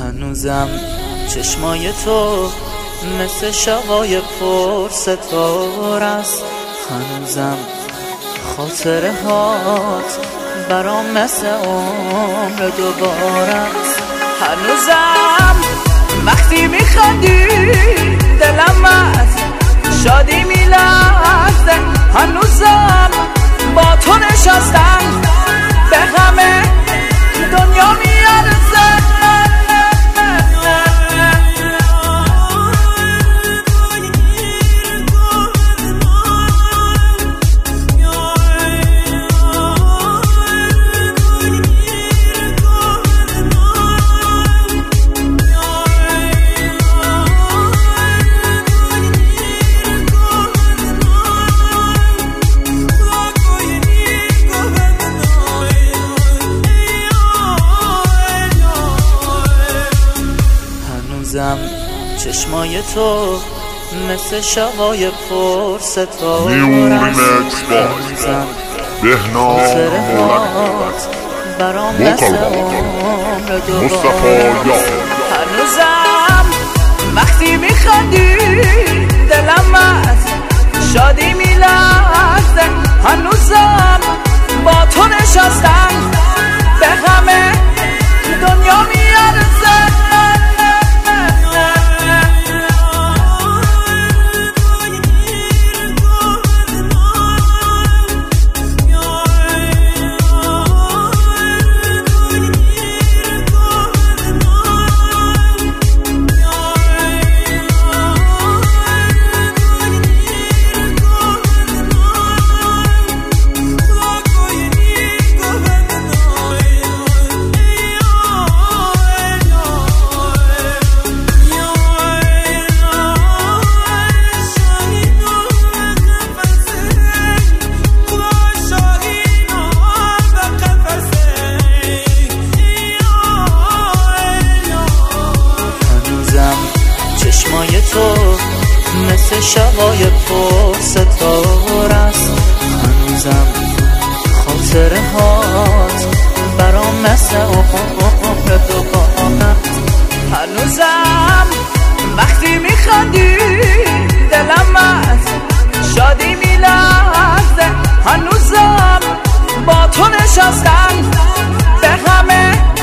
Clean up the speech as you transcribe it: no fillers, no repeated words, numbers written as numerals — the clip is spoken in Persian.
هنوزم چشمای تو مثل شبای پر ستاره است. هنوزم خاطره هات برام مثل عمر دوباره است. هنوزم وقتی میخندی دلم از شادی میلرزه. هنوزم با تو نشستم به غم دنیا میارزه. چشمای تو مثل شبای پر ستاره است. هنوزم خاطره هات برام مثل عمر دوباره. هنوزم وقتی میخندی دلم از شادی میلرزه. هنوزم با تو نشستم به غم دنیا میارزه. چشمای تو مثل شبای پر ستاره است. هنوزم خاطره هات برام مثل عمر دوباره. هنوزم وقتی میخندی دلم از شادی میلرزه. هنوزم با تو نشستم به غم